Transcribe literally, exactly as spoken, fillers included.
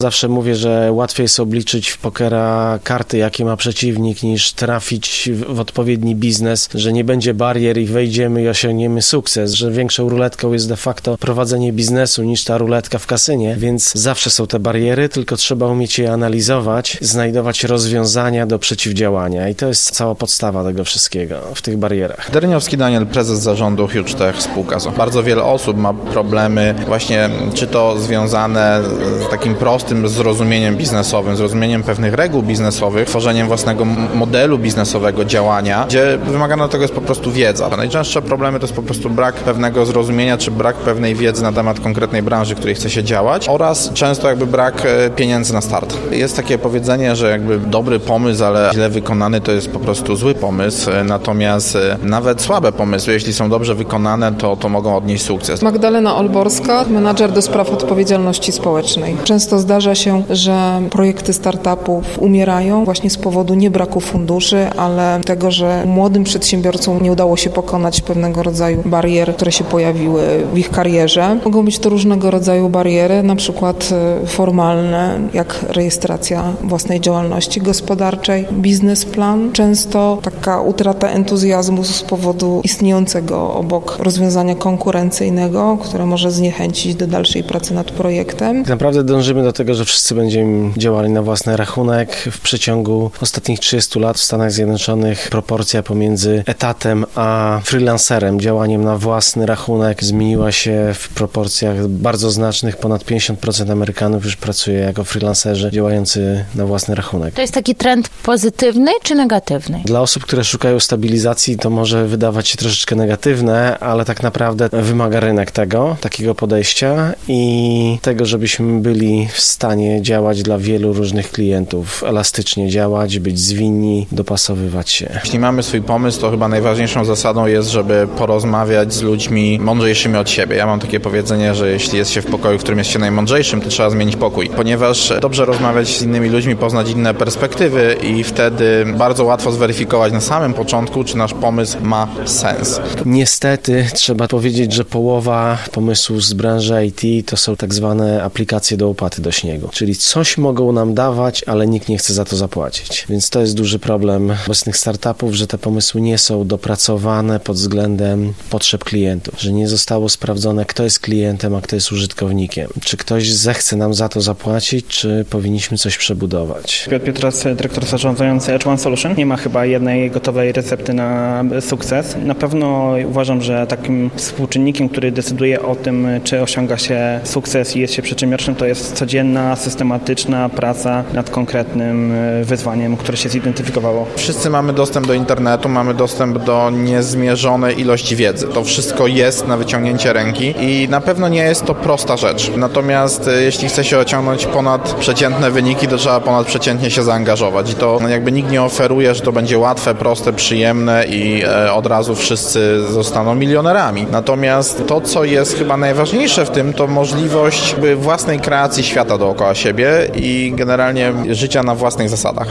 Zawsze mówię, że łatwiej jest obliczyć w pokera karty, jakie ma przeciwnik, niż trafić w odpowiedni biznes, że nie będzie barier i wejdziemy i osiągniemy sukces, że większą ruletką jest de facto prowadzenie biznesu niż ta ruletka w kasynie, więc zawsze są te bariery, tylko trzeba umieć je analizować, znajdować rozwiązania do przeciwdziałania i to jest cała podstawa tego wszystkiego w tych barierach. Dereniowski Daniel, prezes zarządu Huge Tech spółka. Bardzo wiele osób ma problemy właśnie, czy to związane z takim prostym zrozumieniem biznesowym, zrozumieniem pewnych reguł biznesowych, tworzeniem własnego modelu biznesowego działania, gdzie wymagana do tego jest po prostu wiedza. Najczęstsze problemy to jest po prostu brak pewnego zrozumienia, czy brak pewnej wiedzy na temat konkretnej branży, w której chce się działać oraz często jakby brak pieniędzy na start. Jest takie powiedzenie, że jakby dobry pomysł, ale źle wykonany to jest po prostu zły pomysł, natomiast nawet słabe pomysły, jeśli są dobrze wykonane, to, to mogą odnieść sukces. Magdalena Olborska, menadżer do spraw odpowiedzialności społecznej. Często zdarza się, że projekty startupów umierają właśnie z powodu nie braku funduszy, ale tego, że młodym przedsiębiorcom nie udało się pokonać pewnego rodzaju barier, które się pojawiły w ich karierze. Mogą być to różnego rodzaju bariery, na przykład formalne, jak rejestracja własnej działalności gospodarczej, biznesplan. Często taka utrata entuzjazmu z powodu istniejącego obok rozwiązania konkurencyjnego, które może zniechęcić do dalszej pracy nad projektem. Tak naprawdę dążymy do tego, że wszyscy będziemy działali na własny rachunek. W przeciągu ostatnich trzydziestu lat w Stanach Zjednoczonych proporcja pomiędzy etatem a freelancerem, działaniem na własny rachunek zmieniła się w proporcjach bardzo znacznych. Ponad pięćdziesiąt procent Amerykanów już pracuje jako freelancerzy działający na własny rachunek. To jest taki trend pozytywny czy negatywny? Dla osób, które szukają stabilizacji, to może wydawać się troszeczkę negatywne, ale tak naprawdę wymaga rynek tego, takiego podejścia i tego, żebyśmy byli w stanie działać dla wielu różnych klientów, elastycznie działać, być zwinni, dopasowywać się. Jeśli mamy swój pomysł, to chyba najważniejszą zasadą jest, żeby porozmawiać z ludźmi mądrzejszymi od siebie. Ja mam takie powiedzenie, że jeśli jest się w pokoju, w którym jest się najmądrzejszym, to trzeba zmienić pokój, ponieważ dobrze rozmawiać z innymi ludźmi, poznać inne perspektywy i wtedy bardzo łatwo zweryfikować na samym początku, czy nasz pomysł ma sens. Niestety trzeba powiedzieć, że połowa pomysłów z branży I T to są tak zwane aplikacje do łopaty do śniegu, czyli coś mogą nam dawać, ale nikt nie chce za to zapłacić. Więc to jest duży problem obecnych startupów, że te pomysły nie są dopracowane pod względem potrzeb klientów, że nie zostało sprawdzone, kto jest klientem, a kto jest użytkownikiem. Czy ktoś zechce nam za to zapłacić, czy powinniśmy coś przebudować. Piotr Piotras, dyrektor zarządzający Edge One Solution. Nie ma chyba jednej gotowej recepty na sukces. Na pewno uważam, że takim współczynnikiem, który decyduje o tym, czy osiąga się sukces i jest się przedsiębiorczym, to jest codzienna, systematyczna praca nad konkretnym wyzwaniem, które się zidentyfikowało. Wszyscy mamy dostęp do internetu, mamy dostęp do niezmierzonej ilości wiedzy. To wszystko jest na wyciągnięcie ręki i na pewno nie jest to prosta rzecz. Natomiast jeśli chce się osiągnąć ponadprzeciętne wyniki, to trzeba ponadprzeciętnie się zaangażować. I to jakby nikt nie oferuje, że to będzie łatwe, proste, przyjemne i od razu wszyscy zostaną milionerami. Natomiast to, co jest chyba najważniejsze w tym, to możliwość własnej kreacji świata dookoła siebie i generalnie życia na własnych zasadach.